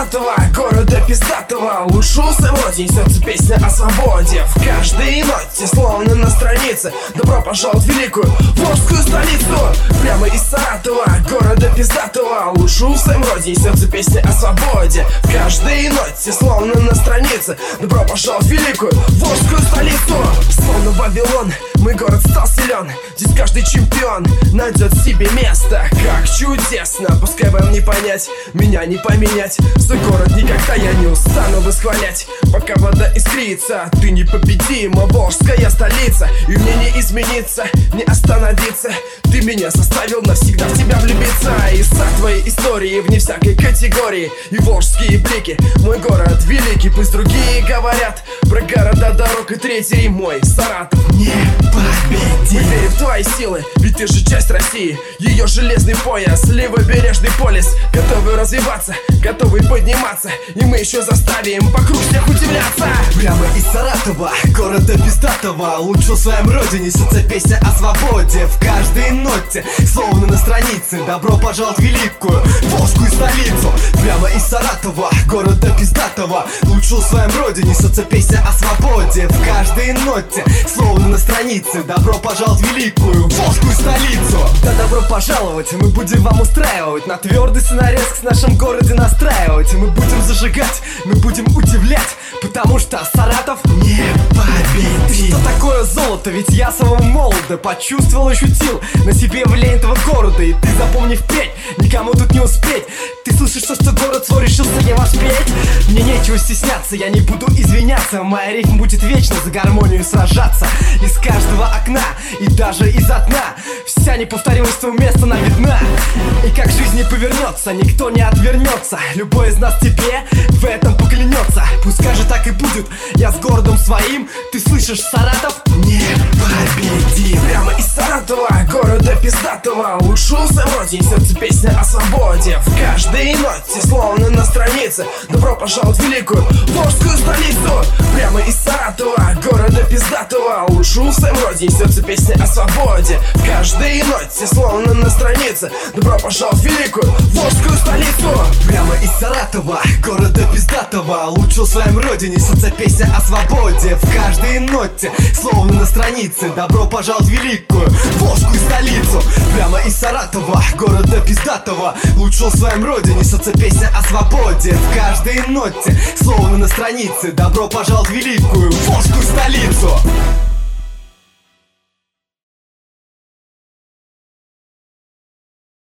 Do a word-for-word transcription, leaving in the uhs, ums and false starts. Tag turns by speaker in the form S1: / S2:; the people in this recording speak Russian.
S1: Саратова, города пиздатого. Лучше в своем роде несется песня о свободе. В каждой ноте, словно на странице, добро пожаловать в великую волжскую столицу. Прямо из Саратова, города пиздатого. Лучше в своем роде несется песня о свободе. В каждой ноте, словно на странице, добро пожаловать в великую волжскую столицу. Словно Вавилон, мой город стал силен. Здесь каждый чемпион найдет себе место. Как чудесно, пускай вам не понять, меня не поменять. Свой город никогда я не устану восхвалять. Пока вода искрится, ты непобедима, волжская столица. И мне не измениться, не остановиться. Ты меня заставил навсегда в тебя влюбиться. Из-за твоей истории вне всякой категории и волжские блики. Мой город великий, пусть другие говорят про города, дорог и третий мой Саратов не победим. Мы верим в твои силы, ведь ты же часть России. Ее железный пояс, левобережный полис. Готовы развиваться, готовы подниматься. И мы еще заставим вокруг всех удивляться.
S2: Прямо из Саратова, города пиздатого. Лучше в своем роде несется песня о свободе. В каждой ноте, словно на странице, добро пожаловать в великую волжскую столицу. Прямо из Саратова, города пиздатого. Лучше в своем роде несется песня о свободе. В каждой ноте, словно на странице, добро пожаловать в великую волжскую столицу. Да добро пожаловать, мы будем вам устраивать на твердый сценареск в нашем городе настраивать. Мы будем зажигать, мы будем удивлять, потому что Саратов не победит. Что такое золото? Ведь я самого молода почувствовал, ощутил на себе влияние этого города. И ты запомни впредь, никому тут не успеть. Ты слышишь, что, что город свой решился не воспеть? Мне нечего стесняться, я не буду извиняться. Моя рифма будет вечно за гармонию сражаться. Из каждого окна и даже из окна вся неповторимость твоего места нам видна. И как жизнь не повернется, никто не отвернется. Любой из нас тебе в этом поклянется. Пускай же так и будет, я с городом своим. Ты слышишь, Саратов не победим.
S1: Прямо из Саратова, города пиздатого. Лучше в своем роде несется песня о свободе. В каждой ноте, словно на странице, добро пожаловать в великую волжскую столицу. Прямо из Саратова, города пиздатого. Лучше в своем роде несется песня о свободе. В каждой ноте, словно на странице, добро пожаловать в великую волжскую столицу.
S2: Прямо из Саратова, города пиздатого. Лучше в своем роде несется песня о свободе. В каждой ноте, словно на странице, добро пожаловать в великую волжскую столицу. Прямо из Саратова, города пиздатого. Лучше в своем роде несется песня о свободе. В каждой ноте, словно на странице, добро пожаловать в великую волжскую столицу.